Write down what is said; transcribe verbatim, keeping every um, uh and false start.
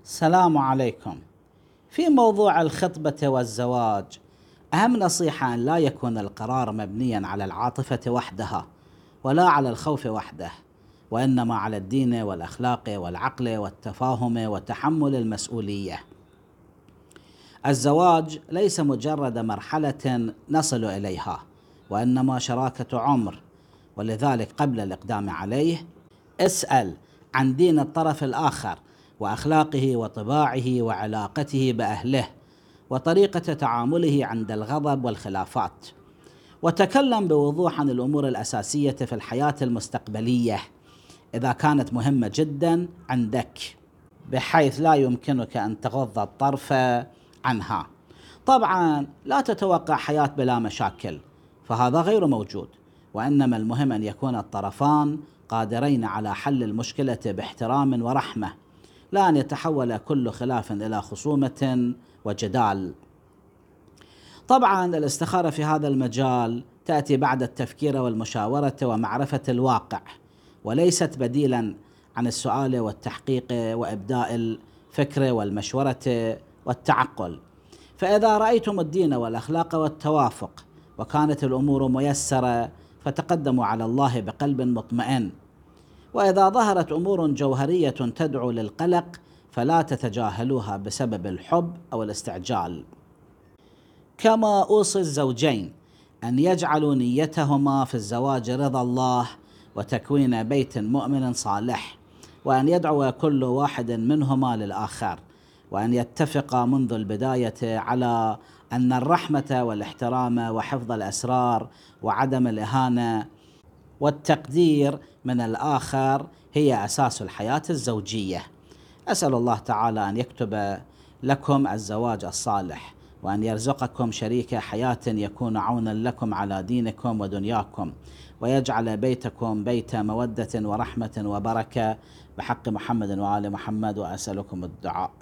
السلام عليكم. في موضوع الخطبة والزواج، أهم نصيحة أن لا يكون القرار مبنيا على العاطفة وحدها ولا على الخوف وحده، وإنما على الدين والأخلاق والعقل والتفاهم وتحمل المسؤولية. الزواج ليس مجرد مرحلة نصل إليها، وإنما شراكة عمر، ولذلك قبل الإقدام عليه اسأل عن دين الطرف الآخر وأخلاقه وطباعه وعلاقته بأهله وطريقة تعامله عند الغضب والخلافات، وتكلم بوضوح عن الأمور الأساسية في الحياة المستقبلية إذا كانت مهمة جدا عندك، بحيث لا يمكنك أن تغض الطرف عنها. طبعا لا تتوقع حياة بلا مشاكل، فهذا غير موجود، وإنما المهم أن يكون الطرفان قادرين على حل المشكلة باحترام ورحمة، لا أن يتحول كل خلاف إلى خصومة وجدال. طبعا الاستخارة في هذا المجال تأتي بعد التفكير والمشاورة ومعرفة الواقع، وليست بديلا عن السؤال والتحقيق وإبداء الفكر والمشورة والتعقل. فإذا رأيتم الدين والأخلاق والتوافق وكانت الأمور ميسرة فتقدموا على الله بقلب مطمئن، وإذا ظهرت أمور جوهرية تدعو للقلق فلا تتجاهلوها بسبب الحب أو الاستعجال. كما أوصي الزوجين أن يجعلوا نيتهما في الزواج رضا الله وتكوين بيت مؤمن صالح، وأن يدعو كل واحد منهما للآخر، وأن يتفقا منذ البداية على أن الرحمة والاحترام وحفظ الأسرار وعدم الإهانة والتقدير من الآخر هي أساس الحياة الزوجية. أسأل الله تعالى أن يكتب لكم الزواج الصالح، وأن يرزقكم شريك حياة يكون عونا لكم على دينكم ودنياكم، ويجعل بيتكم بيت مودة ورحمة وبركة بحق محمد وآل محمد، وأسألكم الدعاء.